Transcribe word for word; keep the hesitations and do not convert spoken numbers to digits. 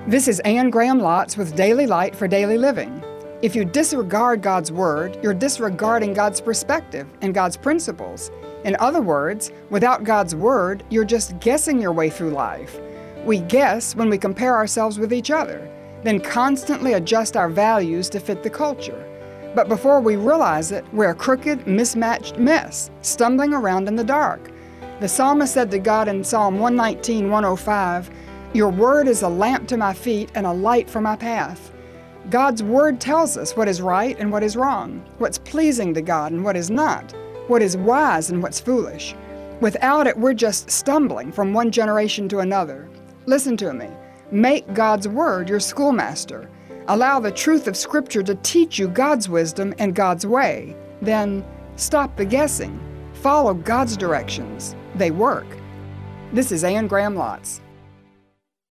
This is Anne Graham Lotz with Daily Light for Daily Living. If you disregard God's Word, you're disregarding God's perspective and God's principles. In other words, without God's Word, you're just guessing your way through life. We guess when we compare ourselves with each other, then constantly adjust our values to fit the culture. But before we realize it, we're a crooked, mismatched mess, stumbling around in the dark. The psalmist said to God in Psalm one nineteen, one oh five, "Your word is a lamp to my feet and a light for my path." God's word tells us what is right and what is wrong, what's pleasing to God and what is not, what is wise and what's foolish. Without it, we're just stumbling from one generation to another. Listen to me. Make God's word your schoolmaster. Allow the truth of Scripture to teach you God's wisdom and God's way. Then stop the guessing. Follow God's directions. They work. This is Anne Graham Lotz.